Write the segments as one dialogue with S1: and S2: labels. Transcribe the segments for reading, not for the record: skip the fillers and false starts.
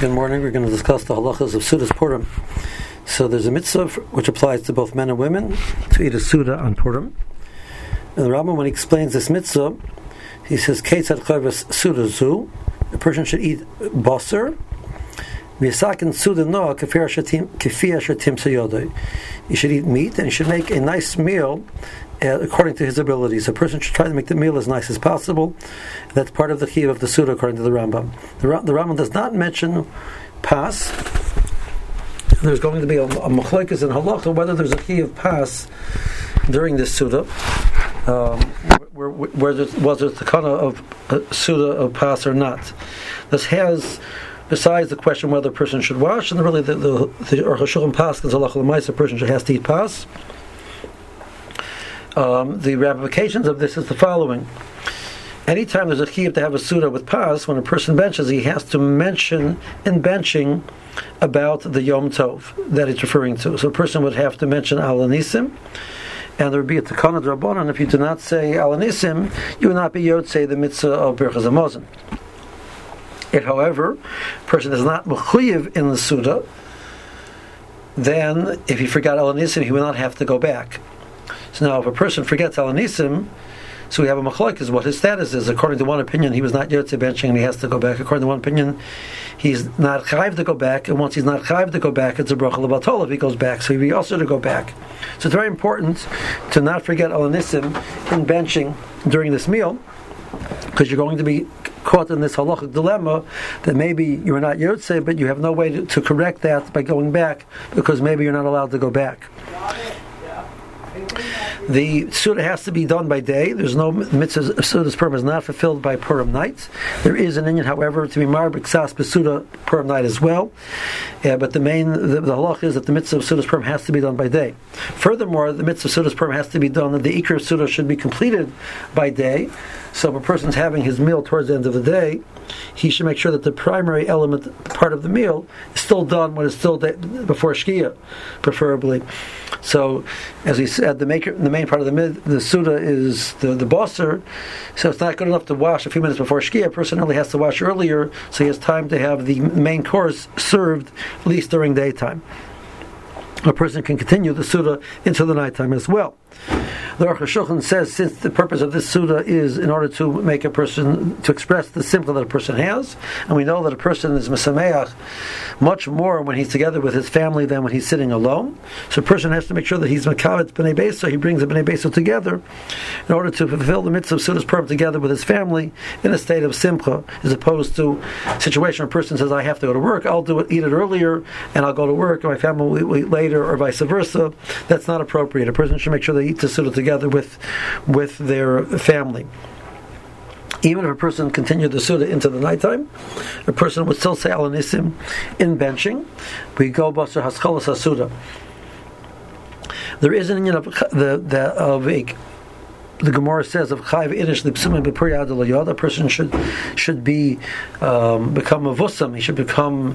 S1: Good morning. We're going to discuss the halachas of Sudas Purim. So there's a mitzvah which applies to both men and women to eat a Suda on Purim. And the Rambam, when he explains this mitzvah, he says, Keitzad chayvus Suda zu, a person should eat basar, v'yasakin Suda noah kefir asher timsa yodai. He should eat meat, and he should make a nice meal according to his abilities. A person should try to make the meal as nice as possible. That's part of the chiyuv of the Suda, according to the Rambam. The Rambam does not mention pas. There's going to be a machlokes in halacha whether there's a chiyuv pas during this Suda. Where was there the kana of Suda of pas or not? This has, besides the question whether a person should wash, and really the Aruch HaShulchan Paschal halacha l'maisa, a person should have to eat pas. The ramifications of this is the following. Anytime there's a chiyuv to have a Suda with pas, when a person benches, he has to mention in benching about the Yom Tov that it's referring to. So a person would have to mention Al Anisim, and there would be a Takana D'Rabbanan. If you do not say Al Anisim, you will not be Yotzei the mitzvah of Birchas Hamazon. If, however, a person is not mechuyev in the Suda, then if he forgot Al Anisim, he will not have to go back. So now, if a person forgets Al Anisim, so we have a machlokes what his status is. According to one opinion, he was not yotzei benching and he has to go back. According to one opinion, he's not chayv to go back, and once he's not chayv to go back, it's a bracha levatol if he goes back. So he'd be also to go back. So it's very important to not forget Al Anisim in benching during this meal, because you're going to be caught in this halachic dilemma that maybe you are not yotzei, but you have no way to correct that by going back, because maybe you're not allowed to go back. The Suda has to be done by day. There's no mitzvah of Suda's Purim is not fulfilled by Purim night. There is an inyan, however, to be marbik sas b'Suda Purim night as well. But the halach is that the mitzvah of Suda's Purim has to be done by day. Furthermore, the mitzvah of Suda's Purim has to be done, that the Ikar of Suda should be completed by day. So if a person's having his meal towards the end of the day, he should make sure that the primary element, part of the meal, is still done when it's still before Shkia, preferably. So, as we said, the main part of the Suda is the basar, so it's not good enough to wash a few minutes before Shkia. A person only has to wash earlier, so he has time to have the main course served, at least during daytime. A person can continue the Suda into the nighttime as well. The Aruch HaShulchan says, since the purpose of this Suda is in order to make a person, to express the simcha that a person has, and we know that a person is mesameach much more when he's together with his family than when he's sitting alone. So a person has to make sure that he's mekavet b'nei beso, he brings the b'nei beso together in order to fulfill the mitzvah of Suda's Purim together with his family in a state of simcha, as opposed to a situation where a person says, I have to go to work, I'll eat it earlier, and I'll go to work, and my family will eat later, or vice versa. That's not appropriate. A person should make sure they eat the Suda together with their family. Even if a person continued the Suda into the nighttime, a person would still say Al Anisim in benching. We go basar haschalas hasuda. There is an inyan of the Gemara says of chayv inish lipsumim b'puri ad l'yod. A person should be become a vusam. He should become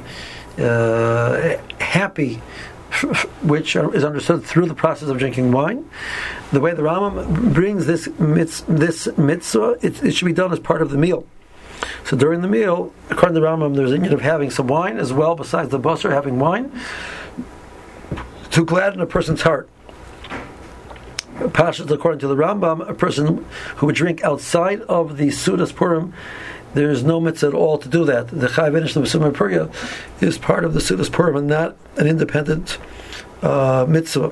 S1: happy, which is understood through the process of drinking wine. The way the Rambam brings this mitzvah, it should be done as part of the meal. So during the meal, according to the Rambam, there's a need of having some wine as well, besides the basar, having wine to gladden a person's heart. Pashas, according to the Rambam, a person who would drink outside of the Sudas Purim, there is no mitzvah at all to do that. The Chayv Inish L'B'Sumim Puria is part of the Sudas Purim and not an independent mitzvah.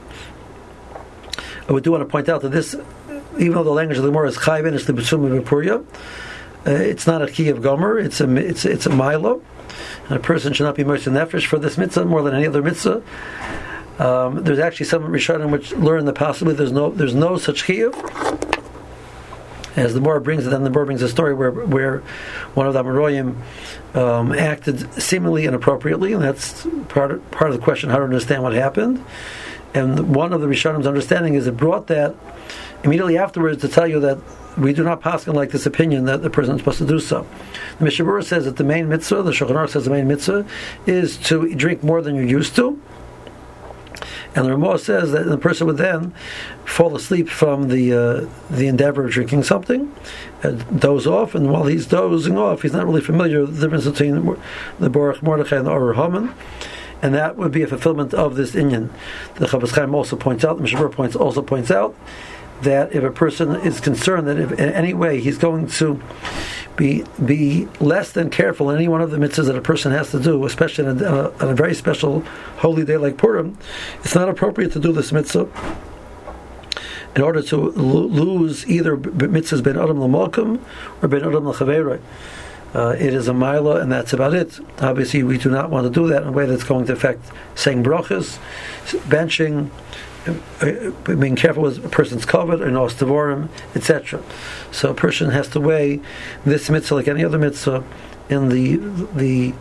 S1: I would do want to point out that this, even though the language of the Gemara is Chayv Inish L'B'Sumim Puria, it's not a chiyuv gomer. It's a milo, and a person should not be mercy nefesh for this mitzvah more than any other mitzvah. There's actually some Rishonim which learn that possibly there's no such chiyuv. As the Gemara brings it, then the Gemara brings a story where one of the Amoraim acted seemingly inappropriately, and that's part of the question how to understand what happened. And one of the Rishonim's understanding is it brought that immediately afterwards to tell you that we do not paskin like this opinion that the person is supposed to do so. The Mishnah Berurah says that the main mitzvah, the Shulchan Aruch says the main mitzvah is to drink more than you're used to. And the Ramah says that the person would then fall asleep from the endeavor of drinking something, doze off, and while he's dozing off, he's not really familiar with the difference between the Baruch Mordechai and the Orah Haman, and that would be a fulfillment of this inyan. The Chafetz Chaim also points out, the Mishnah Berurah also points out, that if a person is concerned that if in any way he's going to be less than careful in any one of the mitzvahs that a person has to do, especially on a very special holy day like Purim, it's not appropriate to do this mitzvah in order to lose either mitzvahs ben adam l'malkum or ben adam l'chaveroi. It is a milah, and that's about it. Obviously, we do not want to do that in a way that's going to affect saying brachas, benching, being careful with a person's kavod, or nos devorim, etc. So a person has to weigh this mitzvah like any other mitzvah in the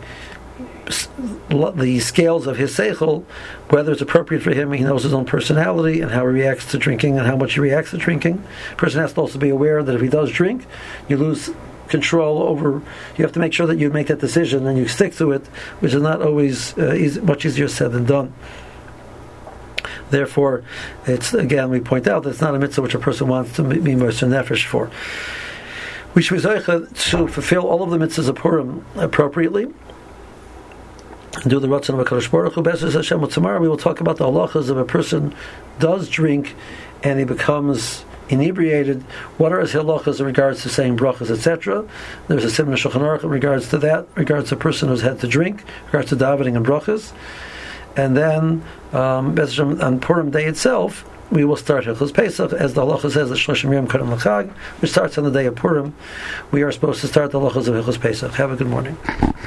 S1: scales of his seichel, whether it's appropriate for him. He knows his own personality and how he reacts to drinking and how much he reacts to drinking. A person has to also be aware that if he does drink, you lose control over. You have to make sure that you make that decision and you stick to it, which is not always much easier said than done. Therefore, it's again, we point out that it's not a mitzvah which a person wants to be Moser Nefesh for. We should be zeicha to fulfill all of the mitzvahs of Purim appropriately and do the Ratzon of HaKadosh Baruch Hu. B'ezras Hashem, tomorrow we will talk about the halachas of a person does drink and he becomes inebriated. What are his halachas in regards to saying brachas, etc.? There's a Simon Shulchan Aruch in regards to that, in regards to a person who's had to drink, in regards to davening and brachas. And then on Purim day itself, we will start Hilchos Pesach, as the halacha says, the Shloshim Yom Kodem L'Chag, which starts on the day of Purim. We are supposed to start the halachas of Hilchos Pesach. Have a good morning.